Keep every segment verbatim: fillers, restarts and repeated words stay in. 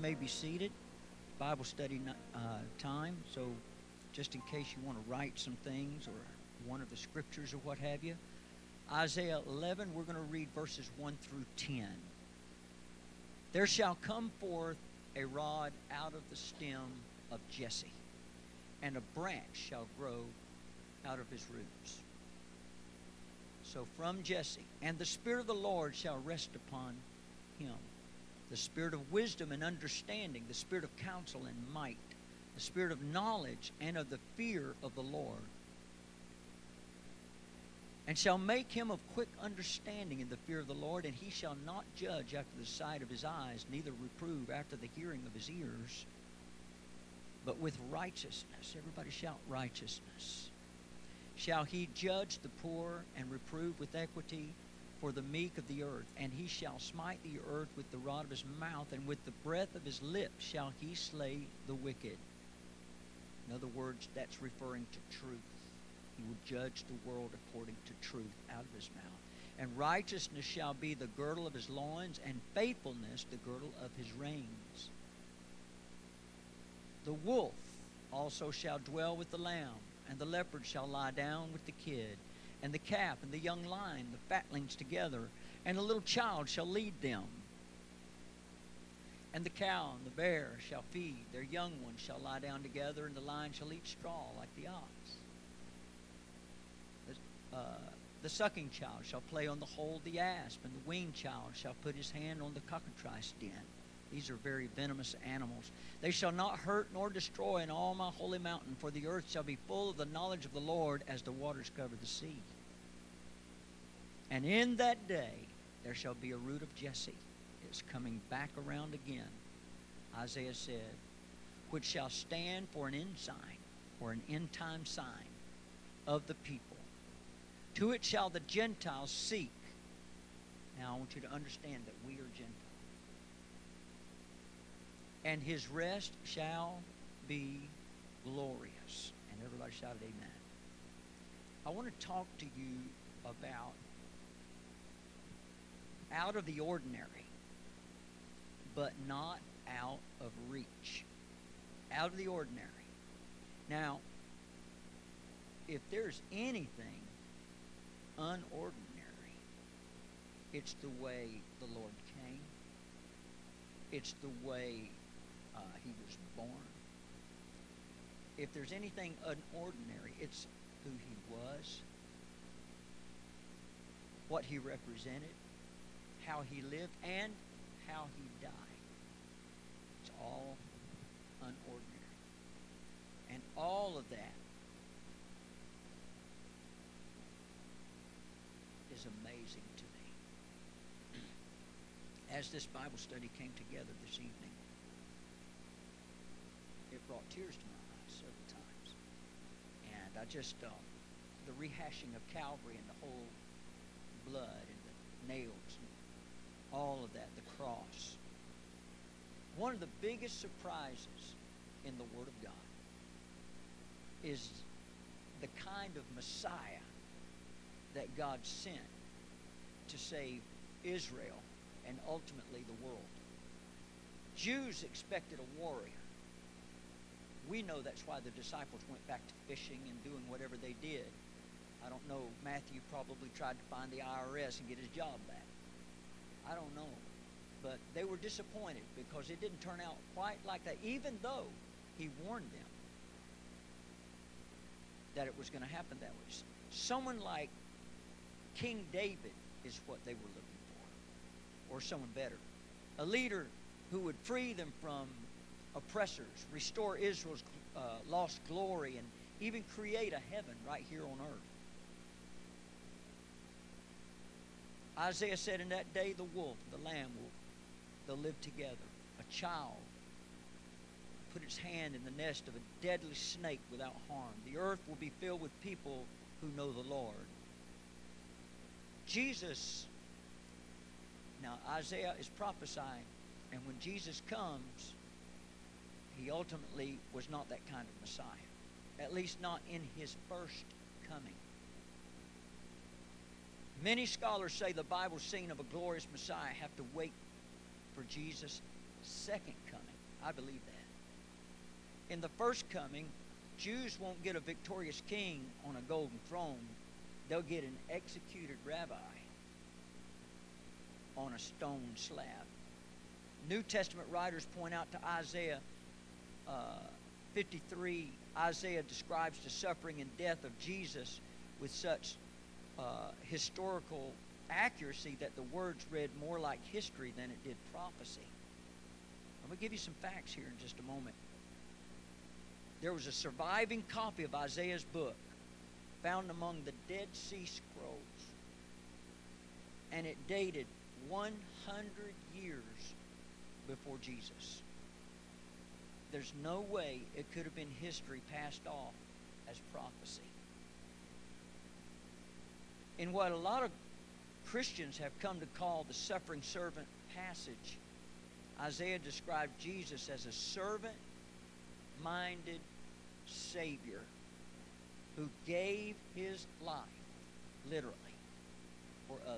may be seated. Bible study uh, time. So, just in case you want to write some things or one of the scriptures or what have you, Isaiah eleven, we're going to read verses one through ten. There shall come forth a rod out of the stem of Jesse, and a branch shall grow out of his roots. So from Jesse, and the Spirit of the Lord shall rest upon him, the Spirit of wisdom and understanding, the Spirit of counsel and might, the Spirit of knowledge and of the fear of the Lord, and shall make him of quick understanding in the fear of the Lord, and he shall not judge after the sight of his eyes, neither reprove after the hearing of his ears, but with righteousness. Everybody shout righteousness. Shall he judge the poor and reprove with equity for the meek of the earth? And he shall smite the earth with the rod of his mouth, and with the breath of his lips shall he slay the wicked. In other words, that's referring to truth. He will judge the world according to truth out of his mouth. And righteousness shall be the girdle of his loins, and faithfulness the girdle of his reins. The wolf also shall dwell with the lamb, and the leopard shall lie down with the kid, and the calf and the young lion, the fatlings together, and a little child shall lead them. And the cow and the bear shall feed, their young ones shall lie down together, and the lion shall eat straw like the ox. The, uh, the sucking child shall play on the hole of the asp, and the weaned child shall put his hand on the cockatrice den. These are very venomous animals. They shall not hurt nor destroy in all my holy mountain, for the earth shall be full of the knowledge of the Lord as the waters cover the sea. And in that day there shall be a root of Jesse. It's coming back around again, Isaiah said, which shall stand for an ensign, or an end-time sign of the people. To it shall the Gentiles seek. Now I want you to understand that we are Gentiles. And his rest shall be glorious. And everybody shouted amen. I want to talk to you about out of the ordinary, but not out of reach. Out of the ordinary. Now, if there's anything unordinary, it's the way the Lord came. It's the way uh, he was born. If there's anything unordinary, it's who he was, what he represented, how he lived, and how he died. It's all unordinary. And all of that is amazing to me. As this Bible study came together this evening, it brought tears to my eyes several times. And I just, uh, the rehashing of Calvary and the whole blood and the nails and all of that, the cross. One of the biggest surprises in the Word of God is the kind of Messiah that God sent to save Israel and ultimately the world. Jews expected a warrior. We know that's why the disciples went back to fishing and doing whatever they did. I don't know, Matthew probably tried to find the I R S and get his job back. I don't know. But they were disappointed because it didn't turn out quite like that, even though he warned them that it was going to happen that way. Someone like King David is what they were looking for, or someone better. A leader who would free them from oppressors, restore Israel's uh, lost glory, and even create a heaven right here on earth. Isaiah said, in that day the wolf and the lamb will they'll live together. A child put its hand in the nest of a deadly snake without harm. The earth will be filled with people who know the Lord. Jesus, now Isaiah is prophesying, and when Jesus comes, he ultimately was not that kind of Messiah. At least not in his first coming. Many scholars say the Bible's scene of a glorious Messiah have to wait for Jesus' second coming. I believe that. In the first coming, Jews won't get a victorious king on a golden throne. They'll get an executed rabbi on a stone slab. New Testament writers point out to Isaiah uh, fifty-three, Isaiah describes the suffering and death of Jesus with such uh, historical accuracy that the words read more like history than it did prophecy. I'm going to give you some facts here in just a moment. There was a surviving copy of Isaiah's book found among the Dead Sea Scrolls, and it dated one hundred years before Jesus. There's no way it could have been history passed off as prophecy. In what a lot of Christians have come to call the suffering servant passage, Isaiah described Jesus as a servant-minded Savior who gave his life, literally, for others.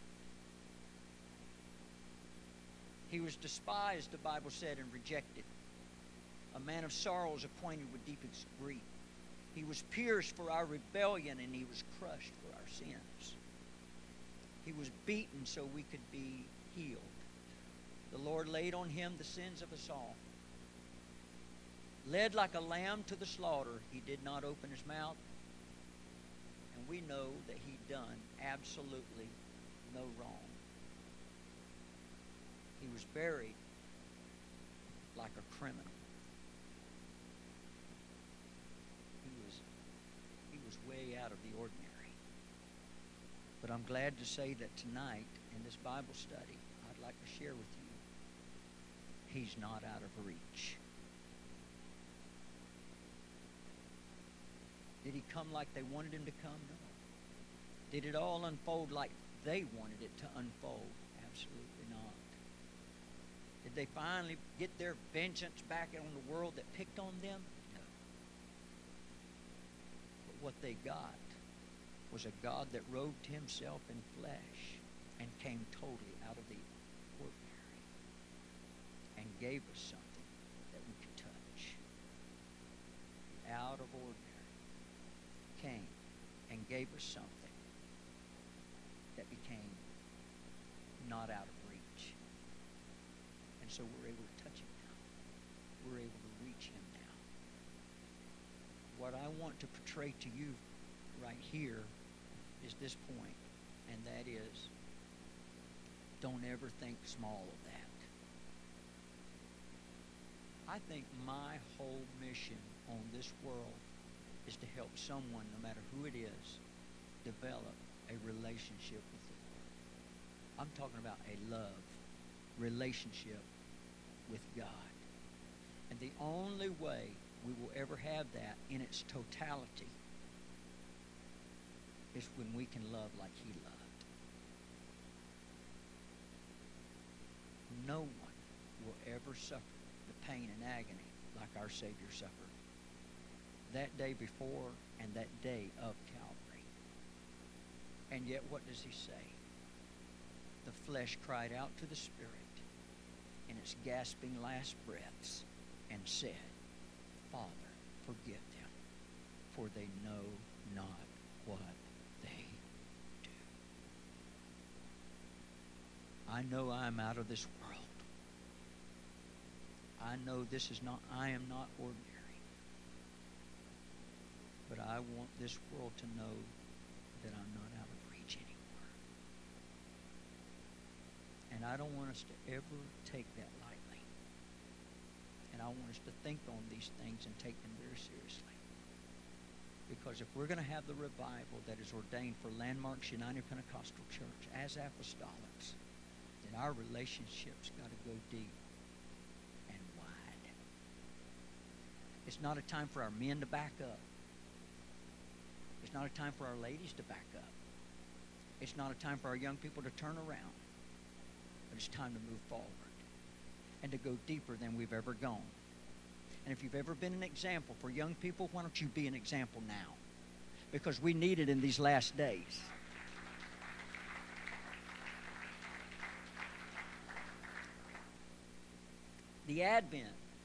He was despised, the Bible said, and rejected. A man of sorrows, acquainted with deepest grief. He was pierced for our rebellion, and he was crushed for our sins. He was beaten so we could be healed. The Lord laid on him the sins of us all. Led like a lamb to the slaughter, he did not open his mouth. And we know that he done absolutely no wrong. He was buried like a criminal. He was, he was way out of the ordinary. But I'm glad to say that tonight, in this Bible study, I'd like to share with you, he's not out of reach. Did he come like they wanted him to come? No. Did it all unfold like they wanted it to unfold? Absolutely not. Did they finally get their vengeance back on the world that picked on them? No. But what they got was a God that robed himself in flesh and came totally out of the ordinary and gave us something that we could touch. Out of ordinary came and gave us something that became not out of reach. And so we're able to touch him now. We're able to reach him now. What I want to portray to you right here is this point, and that is, don't ever think small of that. I think my whole mission on this world is to help someone, no matter who it is, develop a relationship with the Lord. I'm talking about a love relationship with God. And the only way we will ever have that in its totality is when we can love like he loved. No one will ever suffer the pain and agony like our Savior suffered that day before and that day of Calvary. And yet what does he say? The flesh cried out to the Spirit in its gasping last breaths and said, Father, forgive them, for they know not what they do. I know I'm out of this world. I know this is not, I am not ordinary. But I want this world to know that I'm not out of reach anymore. And I don't want us to ever take that lightly. And I want us to think on these things and take them very seriously. Because if we're going to have the revival that is ordained for Landmarks United Pentecostal Church as apostolics, then our relationship's got to go deep and wide. It's not a time for our men to back up. It's not a time for our ladies to back up. It's not a time for our young people to turn around. But it's time to move forward and to go deeper than we've ever gone. And if you've ever been an example for young people, why don't you be an example now? Because we need it in these last days. The advent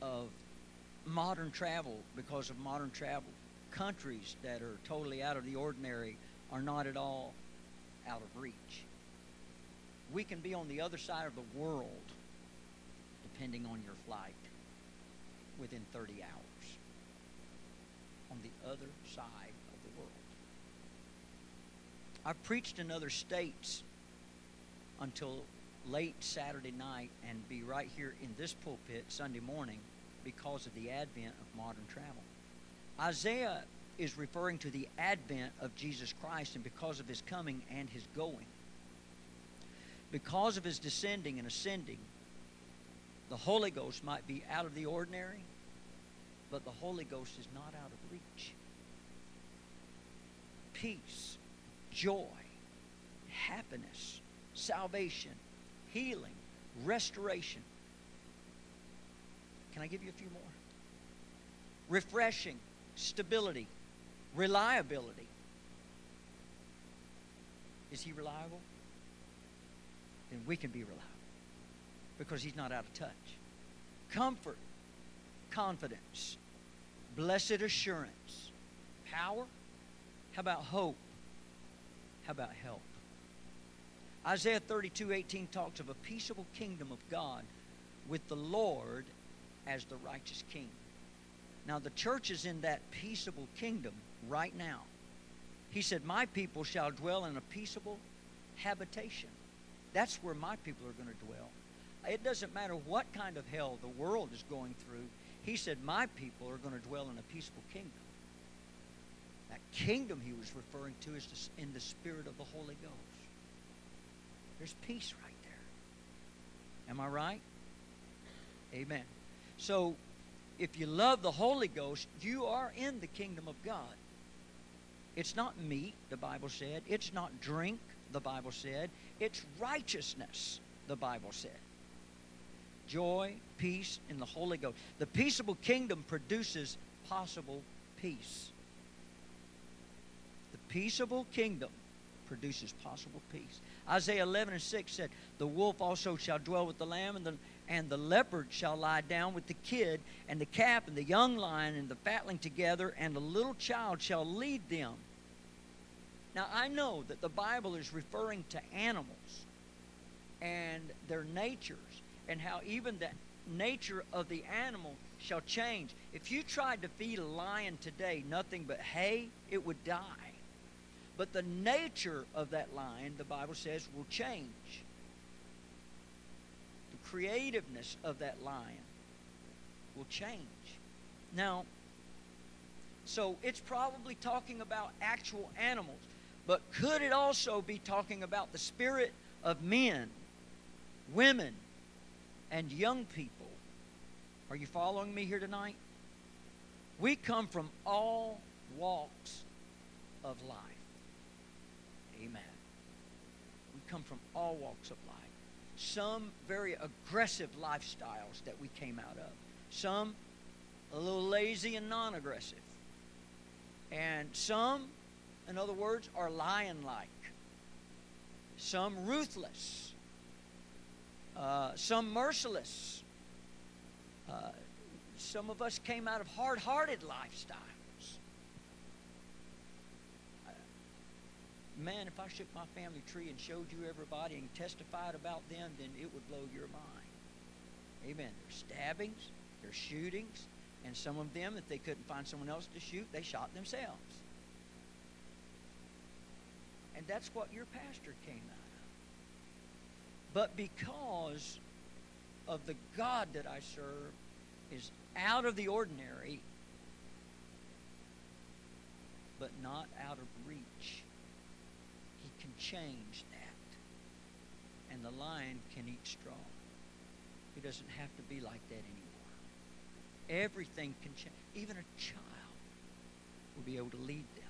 of modern travel, because of modern travel, countries that are totally out of the ordinary are not at all out of reach. We can be on the other side of the world, depending on your flight, within thirty hours. On the other side of the world. I've preached in other states until late Saturday night and be right here in this pulpit Sunday morning because of the advent of modern travel. Isaiah is referring to the advent of Jesus Christ, and because of his coming and his going. Because of his descending and ascending, the Holy Ghost might be out of the ordinary, but the Holy Ghost is not out of reach. Peace, joy, happiness, salvation, healing, restoration. Can I give you a few more? Refreshing, stability, reliability. Is he reliable? Then we can be reliable because he's not out of touch. Comfort, confidence, blessed assurance, power. How about hope? How about help? Isaiah thirty-two eighteen talks of a peaceable kingdom of God with the Lord as the righteous king. Now the church is in that peaceable kingdom right now. He said, my people shall dwell in a peaceable habitation. That's where my people are going to dwell. It doesn't matter what kind of hell the world is going through. He said, my people are going to dwell in a peaceful kingdom. That kingdom he was referring to is in the spirit of the Holy Ghost. There's peace right there. Am I right? Amen. So, if you love the Holy Ghost, you are in the kingdom of God. It's not meat, the Bible said. It's not drink, the Bible said. It's righteousness, the Bible said. Joy, peace in the Holy Ghost. The peaceable kingdom produces possible peace. The peaceable kingdom produces possible peace. Isaiah eleven and six said, the wolf also shall dwell with the lamb, and the, and the leopard shall lie down with the kid, and the calf and the young lion and the fatling together, and a little child shall lead them. Now, I know that the Bible is referring to animals and their natures, and how even the nature of the animal shall change. If you tried to feed a lion today nothing but hay, it would die. But the nature of that lion, the Bible says, will change. The creativeness of that lion will change. Now, so it's probably talking about actual animals, but could it also be talking about the spirit of men, women, and young people? Are you following me here tonight? We come from all walks of life. Amen. We come from all walks of life. Some very aggressive lifestyles that we came out of. Some a little lazy and non-aggressive. And some, in other words, are lion-like. Some ruthless. Uh, some merciless. Uh, some of us came out of hard-hearted lifestyles. Man, if I shook my family tree and showed you everybody and testified about them, then it would blow your mind. Amen. There's stabbings, there's shootings, and some of them, if they couldn't find someone else to shoot, they shot themselves. And that's what your pastor came out of. But because of the God that I serve is out of the ordinary, but not out of reach. Can change that, and the lion can eat straw. It doesn't have to be like that anymore. Everything can change. Even a child will be able to lead them.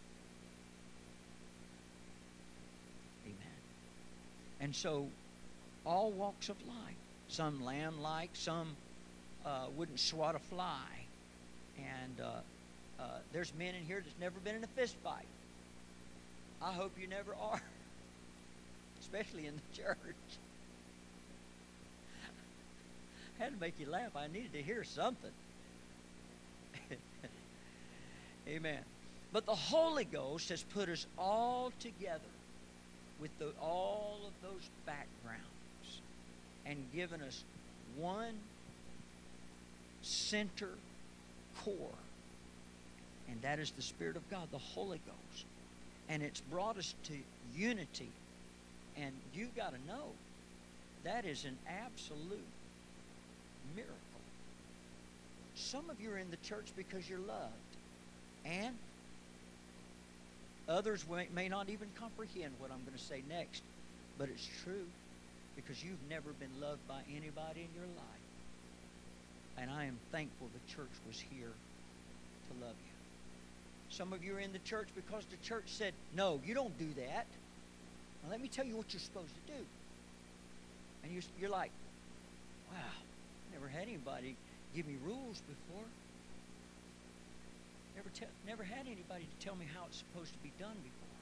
Amen. And so, all walks of life. Some lamb-like, some uh, wouldn't swat a fly, and uh, uh, there's men in here that's never been in a fist fight. I hope you never are, especially in the church. had to make you laugh. I needed to hear something. Amen. But the Holy Ghost has put us all together with the, all of those backgrounds and given us one center core. And that is the Spirit of God, the Holy Ghost. And it's brought us to unity. And you got to know, that is an absolute miracle. Some of you are in the church because you're loved. And others may, may not even comprehend what I'm going to say next. But it's true, because you've never been loved by anybody in your life. And I am thankful the church was here to love you. Some of you are in the church because the church said, no, you don't do that. Now let me tell you what you're supposed to do. And you, you're like, wow, never had anybody give me rules before. Never, te- never had anybody to tell me how it's supposed to be done before.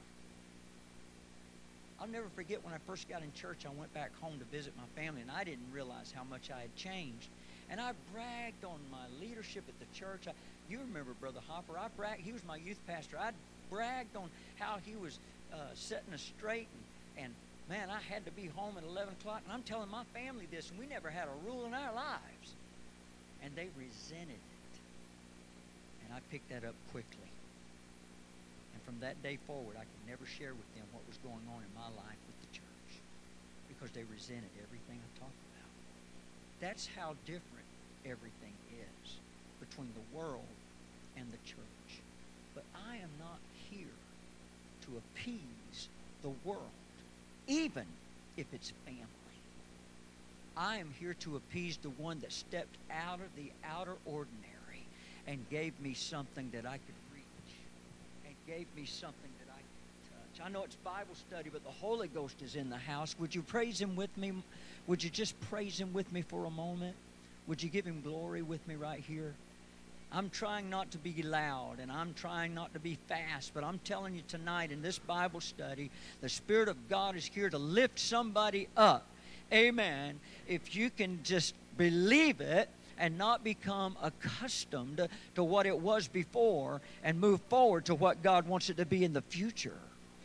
I'll never forget when I first got in church, I went back home to visit my family, and I didn't realize how much I had changed. And I bragged on my leadership at the church. I, you remember Brother Hopper. I bragged. He was my youth pastor. I bragged on how he was uh, setting us straight. And, and, man, I had to be home at eleven o'clock. And I'm telling my family this, and we never had a rule in our lives. And they resented it. And I picked that up quickly. And from that day forward, I could never share with them what was going on in my life with the church, because they resented everything I talked about. That's how different everything is between the world and the church. But I am not here to appease the world, even if it's family. I am here to appease the one that stepped out of the outer ordinary and gave me something that I could reach, and gave me something that I could touch. I know it's Bible study, but the Holy Ghost is in the house. Would you praise Him with me? Would you just praise Him with me for a moment? Would you give Him glory with me right here? I'm trying not to be loud, and I'm trying not to be fast, but I'm telling you tonight in this Bible study, the Spirit of God is here to lift somebody up. Amen. If you can just believe it and not become accustomed to what it was before and move forward to what God wants it to be in the future.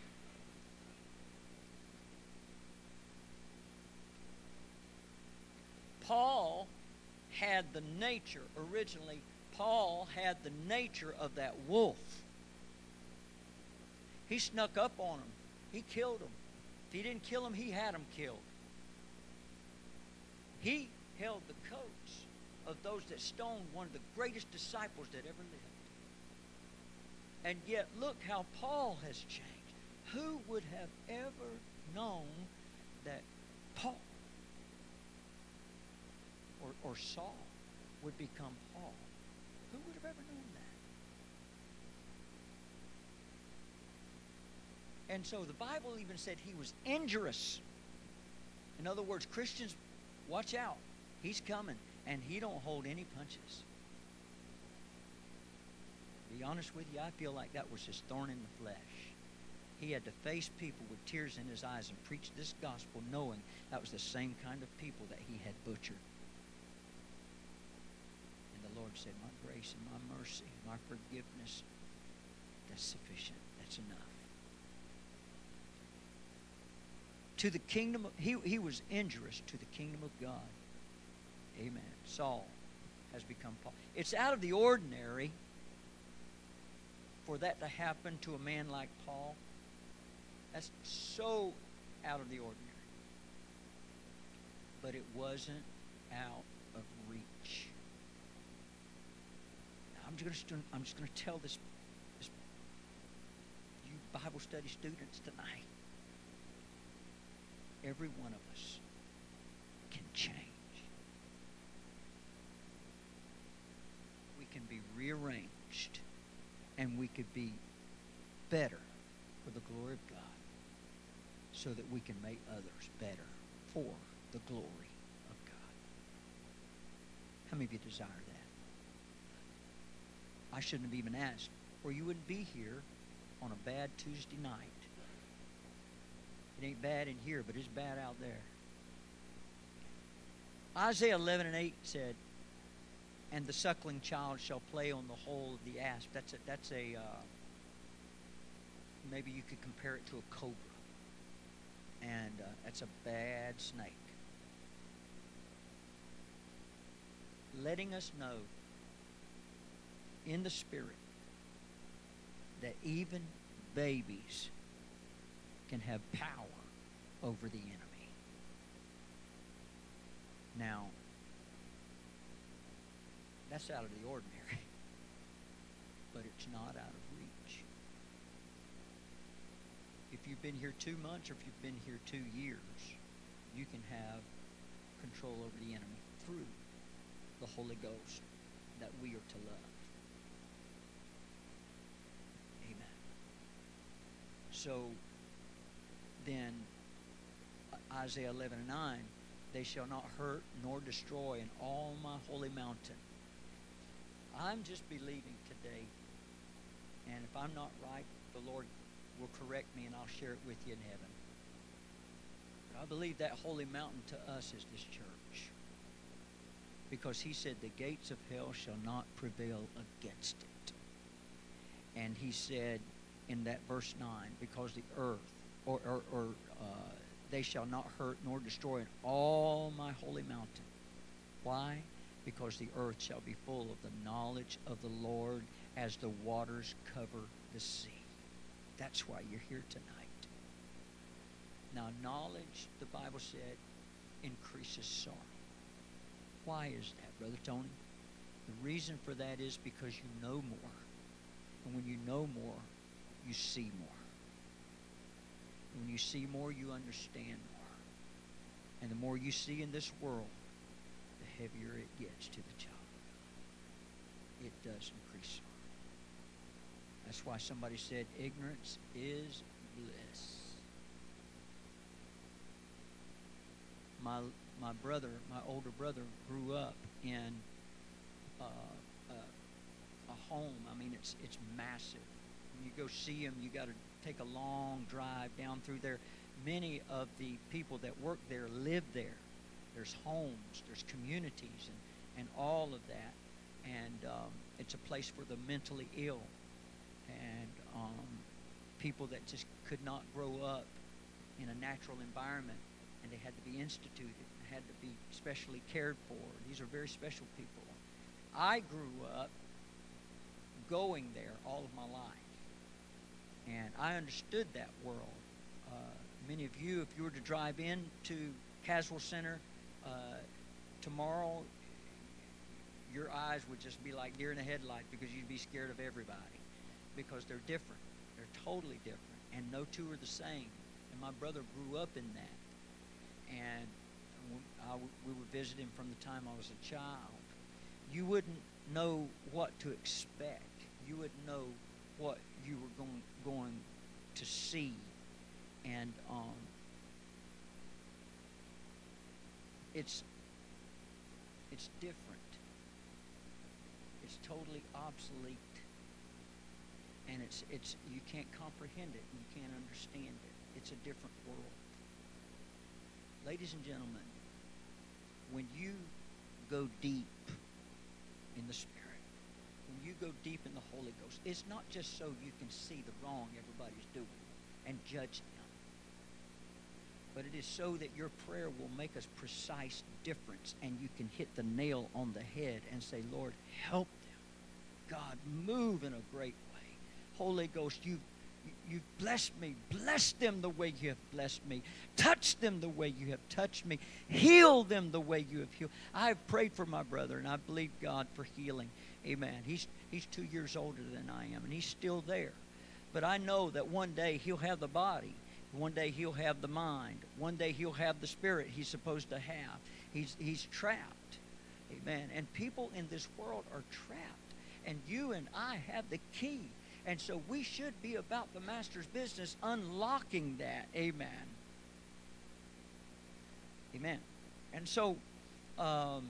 Paul had the nature, originally, Paul had the nature of that wolf. He snuck up on him. He killed him. If he didn't kill him, he had him killed. He held the coats of those that stoned one of the greatest disciples that ever lived. And yet, look how Paul has changed. Who would have ever known that Paul or, or Saul would become Paul? Who would have ever known that? And so the Bible even said he was injurious. In other words, Christians, watch out. He's coming, and he don't hold any punches. To be honest with you, I feel like that was his thorn in the flesh. He had to face people with tears in his eyes and preach this gospel, knowing that was the same kind of people that he had butchered. And the Lord said, my grace and my mercy, my forgiveness, that's sufficient. That's enough. To the kingdom of, he, he was injurious to the kingdom of God. Amen. Saul has become Paul. It's out of the ordinary for that to happen to a man like Paul. That's so out of the ordinary. But it wasn't out of reach. Now, I'm just going I'm just going to tell this, this you Bible study students tonight. Every one of us can change. We can be rearranged, and we could be better for the glory of God, so that we can make others better for the glory of God. How many of you desire that? I shouldn't have even asked, or you wouldn't be here on a bad Tuesday night. It ain't bad in here, but it's bad out there. Isaiah eleven and eight said, "And the suckling child shall play on the hole of the asp." That's a, that's a uh, maybe you could compare it to a cobra. And uh, that's a bad snake. Letting us know in the Spirit that even babies can have power over the enemy. Now, that's out of the ordinary, but it's not out of reach. If you've been here two months or if you've been here two years, you can have control over the enemy through the Holy Ghost that we are to love. Amen. So then, Isaiah eleven and nine, "They shall not hurt nor destroy in all my holy mountain." I'm just believing today, and if I'm not right, the Lord will correct me and I'll share it with you in heaven. But I believe that holy mountain to us is this church. Because he said the gates of hell shall not prevail against it. And he said in that verse nine, because the earth, or, or, or uh, they shall not hurt nor destroy in all my holy mountain. Why? Because the earth shall be full of the knowledge of the Lord as the waters cover the sea. That's why you're here tonight. Now, knowledge, the Bible said, increases sorrow. Why is that, Brother Tony? The reason for that is because you know more. And when you know more, you see more. When you see more, you understand more. And the more you see in this world, the heavier it gets to the child of God. It does increase sorrow. That's why somebody said, ignorance is bliss. My my brother, my older brother, grew up in uh, a, a home. I mean, it's it's massive. When you go see him, you got to take a long drive down through there. Many of the people that work there live there. There's homes, there's communities, and, and all of that. And um, it's a place for the mentally ill. And um, people that just could not grow up in a natural environment, and they had to be instituted, and had to be specially cared for. These are very special people. I grew up going there all of my life, and I understood that world. Uh, many of you, if you were to drive in to Caswell Center uh, tomorrow, your eyes would just be like deer in a headlight because you'd be scared of everybody. Because they're different. They're totally different. And no two are the same. And my brother grew up in that. And I, we would visit him from the time I was a child. You wouldn't know what to expect. You wouldn't know what you were going, going to see. And um, it's, it's different. It's totally obsolete. And it's it's you can't comprehend it, and you can't understand it. It's a different world. Ladies and gentlemen, when you go deep in the Spirit, when you go deep in the Holy Ghost, it's not just so you can see the wrong everybody's doing and judge them, but it is so that your prayer will make a precise difference, and you can hit the nail on the head and say, Lord, help them. God, move in a great way. Holy Ghost, you've, you've blessed me. Bless them the way you have blessed me. Touch them the way you have touched me. Heal them the way you have healed. I've prayed for my brother, and I believe God for healing. Amen. He's, he's two years older than I am, and he's still there. But I know that one day he'll have the body. One day he'll have the mind. One day he'll have the spirit he's supposed to have. He's, he's trapped. Amen. And people in this world are trapped. And you and I have the key. And so we should be about the Master's business, unlocking that. Amen. Amen. And so um,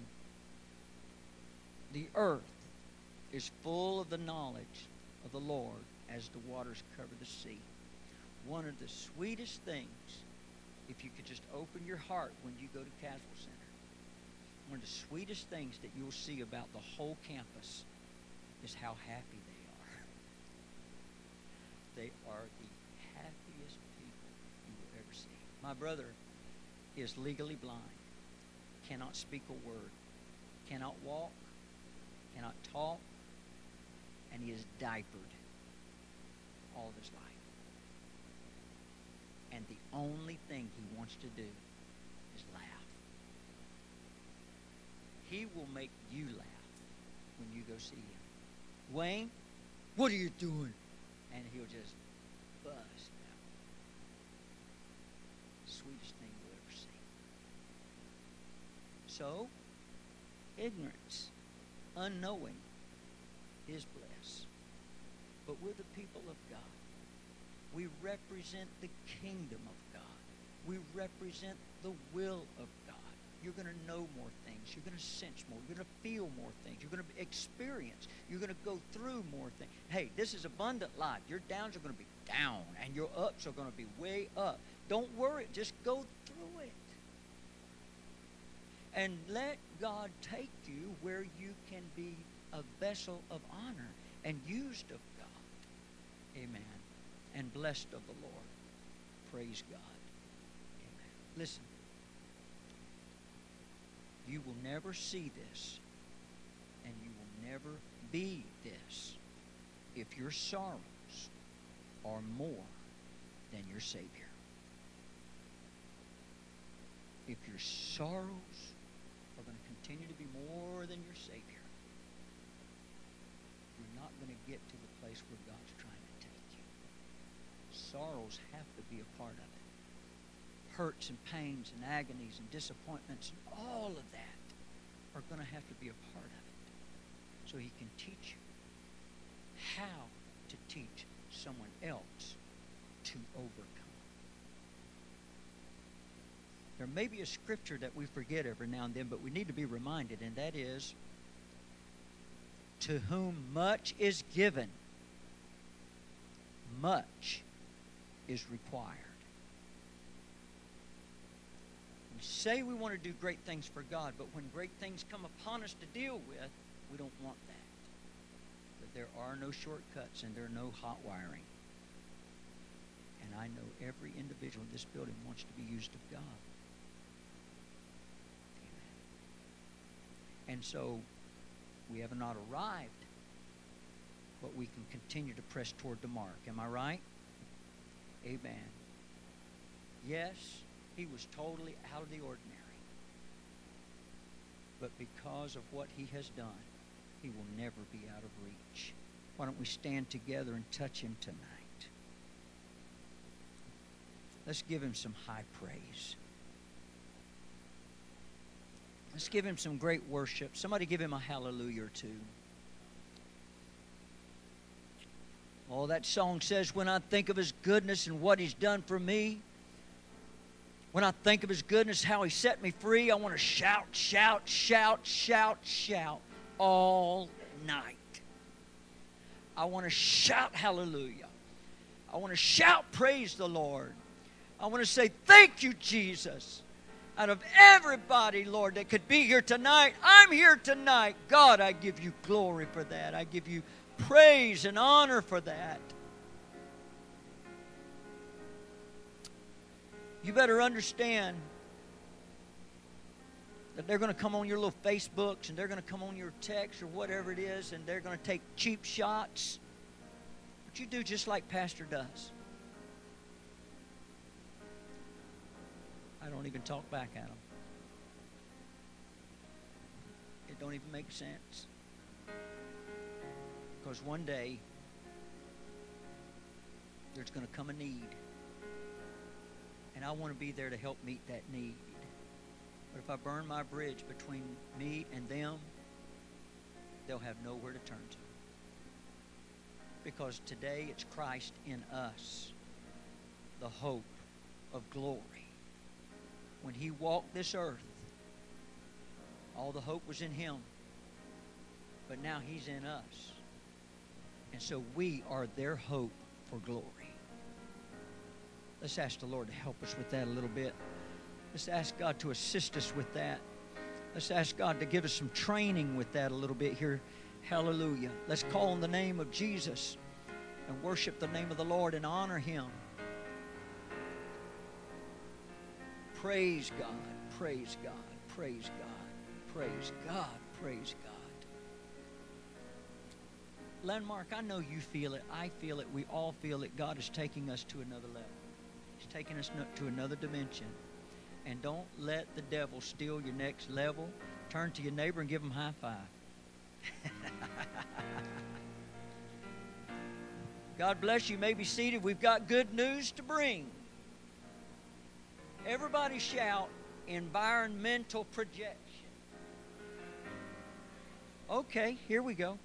the earth is full of the knowledge of the Lord as the waters cover the sea. One of the sweetest things, if you could just open your heart when you go to Caswell Center, one of the sweetest things that you'll see about the whole campus is how happy they are. They are the happiest people you will ever see. My brother is legally blind, cannot speak a word, cannot walk, cannot talk, and he is diapered all of his life. And the only thing he wants to do is laugh. He will make you laugh when you go see him. Wayne, what are you doing? And he'll just bust out. Sweetest thing you'll ever see. So, ignorance, unknowing, is bliss. But we're the people of God. We represent the kingdom of God. We represent the will of God. You're going to know more things. You're going to sense more. You're going to feel more things. You're going to experience. You're going to go through more things. Hey, this is abundant life. Your downs are going to be down, and your ups are going to be way up. Don't worry. Just go through it. And let God take you where you can be a vessel of honor and used of God. Amen. And blessed of the Lord. Praise God. Amen. Listen. You will never see this, and you will never be this if your sorrows are more than your Savior. If your sorrows are going to continue to be more than your Savior, you're not going to get to the place where God's trying to take you. Sorrows have to be a part of it. Hurts and pains and agonies and disappointments and all of that are going to have to be a part of it. So he can teach you how to teach someone else to overcome. There may be a scripture that we forget every now and then, but we need to be reminded, and that is, to whom much is given, much is required. We say we want to do great things for God, but when great things come upon us to deal with, we don't want that. But there are no shortcuts and there are no hot wiring. And I know every individual in this building wants to be used of God. Amen. And so we have not arrived, but we can continue to press toward the mark. Am I right? Amen. Yes, he was totally out of the ordinary. But because of what he has done, he will never be out of reach. Why don't we stand together and touch him tonight? Let's give him some high praise. Let's give him some great worship. Somebody give him a hallelujah or two. Oh, that song says, when I think of his goodness and what he's done for me, when I think of his goodness, how he set me free, I want to shout, shout, shout, shout, shout all night. I want to shout hallelujah. I want to shout praise the Lord. I want to say thank you, Jesus. Out of everybody, Lord, that could be here tonight, I'm here tonight. God, I give you glory for that. I give you praise and honor for that. You better understand that they're going to come on your little Facebooks and they're going to come on your text or whatever it is, and they're going to take cheap shots. But you do just like Pastor does. I don't even talk back at them. It don't even make sense. Because one day, there's going to come a need. And I want to be there to help meet that need. But if I burn my bridge between me and them, they'll have nowhere to turn to. Because today it's Christ in us, the hope of glory. When he walked this earth, all the hope was in him. But now he's in us. And so we are their hope for glory. Let's ask the Lord to help us with that a little bit. Let's ask God to assist us with that. Let's ask God to give us some training with that a little bit here. Hallelujah. Let's call on the name of Jesus and worship the name of the Lord and honor Him. Praise God. Praise God. Praise God. Praise God. Praise God. Landmark, I know you feel it. I feel it. We all feel it. God is taking us to another level. He's taking us to another dimension. And don't let the devil steal your next level. Turn to your neighbor and give him a high five. God bless you. You may be seated. We've got good news to bring. Everybody shout, environmental projection. Okay, here we go.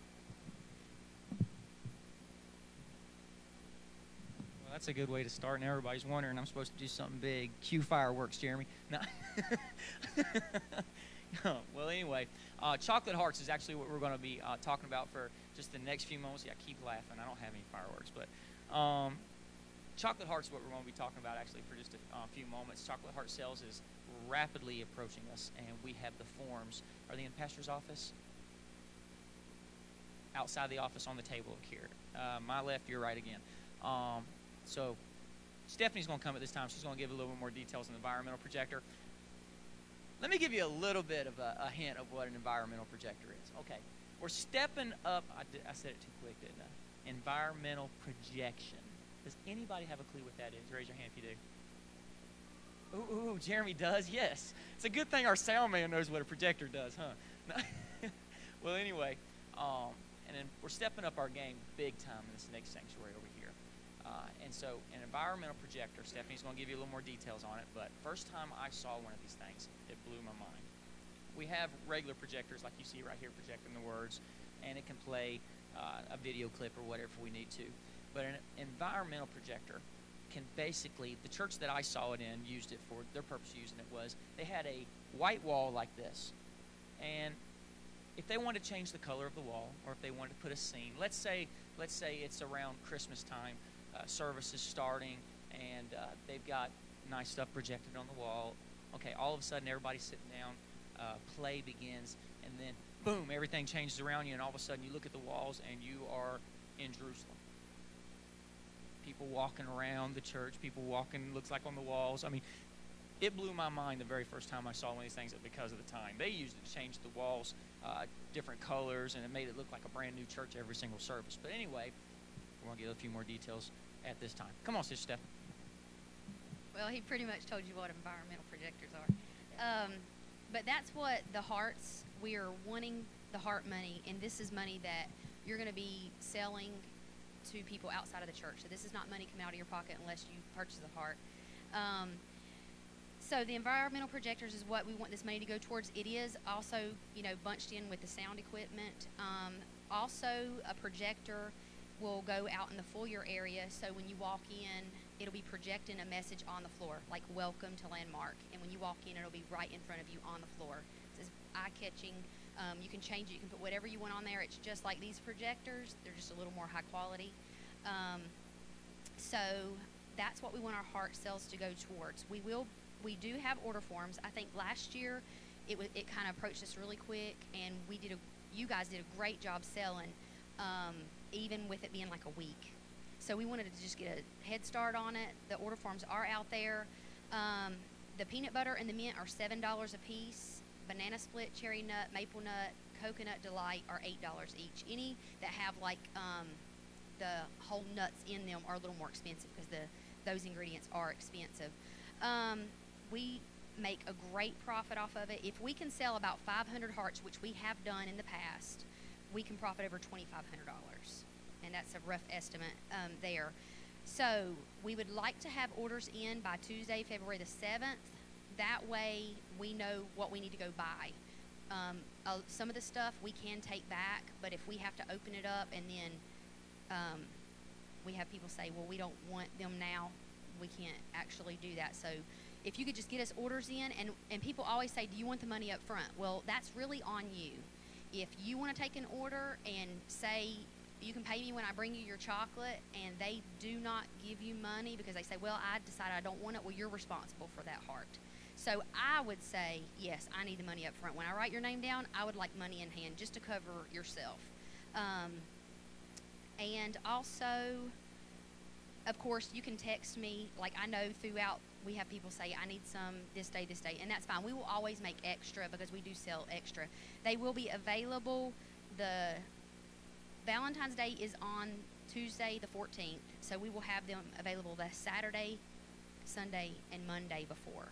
That's a good way to start, and everybody's wondering, I'm supposed to do something big. Cue fireworks, Jeremy. No. Well, anyway, uh, Chocolate Hearts is actually what we're going to be uh, talking about for just the next few moments. Yeah, keep laughing. I don't have any fireworks, but um, Chocolate Hearts is what we're going to be talking about actually for just a uh, few moments. Chocolate Heart Sales is rapidly approaching us, and we have the forms. Are they in Pastor's office? Outside the office on the table here. Uh, my left, your right again. Um, So Stephanie's going to come at this time. She's going to give a little bit more details on the environmental projector. Let me give you a little bit of a, a hint of what an environmental projector is. Okay, we're stepping up. I, did, I said it too quick, didn't I? Environmental projection. Does anybody have a clue what that is? Raise your hand if you do. Ooh, ooh, Jeremy does? Yes. It's a good thing our sound man knows what a projector does, huh? Well, anyway, um, and then we're stepping up our game big time in this next sanctuary over here. Uh, and so an environmental projector, Stephanie's going to give you a little more details on it, but first time I saw one of these things, it blew my mind. We have regular projectors like you see right here projecting the words, and it can play uh, a video clip or whatever we need to. But an environmental projector can basically, the church that I saw it in used it for, their purpose of using it was, they had a white wall like this, and if they wanted to change the color of the wall, or if they wanted to put a scene, let's say, let's say it's around Christmas time, Uh, service is starting, and uh, they've got nice stuff projected on the wall. Okay, all of a sudden everybody's sitting down, uh, play begins, and then boom, everything changes around you, and all of a sudden you look at the walls and you are in Jerusalem. People walking around the church, people walking, looks like on the walls. I mean, it blew my mind the very first time I saw one of these things because of the time. They used it to change the walls uh, different colors, and it made it look like a brand new church every single service. But anyway, we're going to give a few more details at this time. Come on, Sister Steph. Well, he pretty much told you what environmental projectors are. Um, but that's what the Hearts, we are wanting the Heart money, and this is money that you're going to be selling to people outside of the church. So this is not money coming out of your pocket unless you purchase a Heart. Um, so the environmental projectors is what we want this money to go towards. It is also, you know, bunched in with the sound equipment. Um, also, a projector will go out in the foyer area, so when you walk in, it'll be projecting a message on the floor, like welcome to Landmark, and when you walk in, it'll be right in front of you on the floor. It says eye-catching. Um, you can change it. You can put whatever you want on there. It's just like these projectors. They're just a little more high quality. Um, so that's what we want our Heart sales to go towards. We will. We do have order forms. I think last year it was it kind of approached us really quick, and we did a. You guys did a great job selling. Um, even with it being like a week. So we wanted to just get a head start on it. The order forms are out there. Um, the peanut butter and the mint are seven dollars a piece. Banana split, cherry nut, maple nut, coconut delight are eight dollars each. Any that have like um, the whole nuts in them are a little more expensive because the those ingredients are expensive. Um, we make a great profit off of it. If we can sell about five hundred Hearts, which we have done in the past, we can profit over twenty-five hundred dollars, and that's a rough estimate um, there. So we would like to have orders in by Tuesday, February the seventh. That way we know what we need to go buy. Um, uh, some of the stuff we can take back, but if we have to open it up and then um, we have people say, well, we don't want them now, we can't actually do that. So if you could just get us orders in, and, and people always say, do you want the money up front? Well, that's really on you. If you want to take an order and say, you can pay me when I bring you your chocolate, and they do not give you money because they say, well, I decided I don't want it, well, you're responsible for that Heart. So I would say, yes, I need the money up front. When I write your name down, I would like money in hand just to cover yourself. Um, and also, of course, you can text me. Like, I know throughout, we have people say, I need some this day, this day, and that's fine. We will always make extra because we do sell extra. They will be available. The Valentine's Day is on Tuesday the fourteenth, so we will have them available the Saturday, Sunday, and Monday before.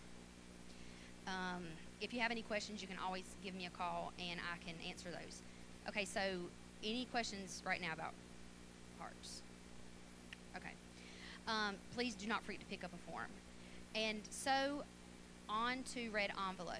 Um, if you have any questions, you can always give me a call, and I can answer those. Okay, so any questions right now about hearts? Okay. Um, please do not forget to pick up a form. And so on to red envelope.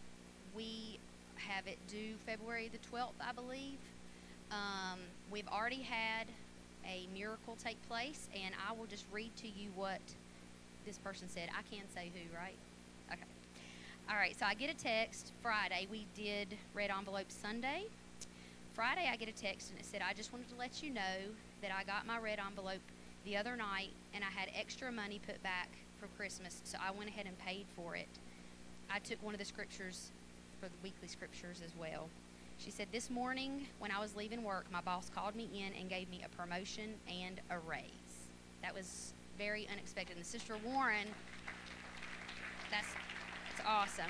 We have it due February the twelfth, I believe. Um, we've already had a miracle take place, and I will just read to you what this person said. I can say who, right? Okay. All right, so I get a text Friday. We did red envelope Sunday. Friday, I get a text, and it said, I just wanted to let you know that I got my red envelope the other night, and I had extra money put back from Christmas, so I went ahead and paid for it. I took one of the scriptures for the weekly scriptures as well. She said, this morning when I was leaving work, my boss called me in and gave me a promotion and a raise. That was very unexpected. And Sister Warren, that's, that's awesome.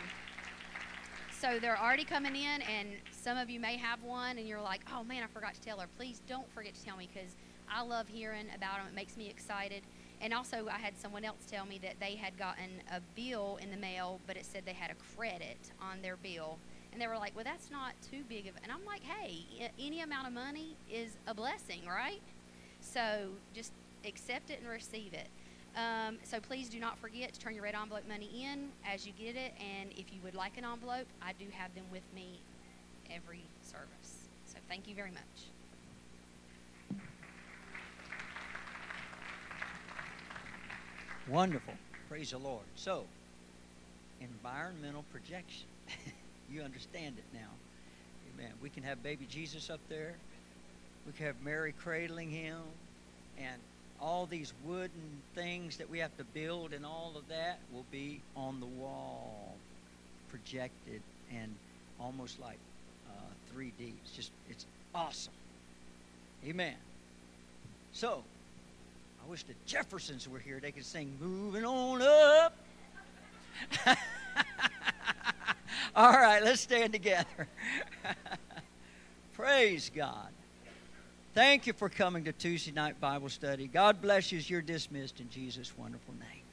So they're already coming in, and some of you may have one, and you're like, oh, man, I forgot to tell her. Please don't forget to tell me, because I love hearing about them. It makes me excited. And also, I had someone else tell me that they had gotten a bill in the mail, but it said they had a credit on their bill. And they were like, well, that's not too big of – and I'm like, hey, any amount of money is a blessing, right? So just accept it and receive it. Um, so please do not forget to turn your red envelope money in as you get it. And if you would like an envelope, I do have them with me every service. So thank you very much. Wonderful. Praise the Lord. So, environmental projection. You understand it now. Amen. We can have baby Jesus up there. We can have Mary cradling him. And all these wooden things that we have to build and all of that will be on the wall, projected and almost like uh, three D. It's just, it's awesome. Amen. So, I wish the Jeffersons were here. They could sing, moving on up. All right, let's stand together. Praise God. Thank you for coming to Tuesday night Bible study. God bless you as you're dismissed in Jesus' wonderful name.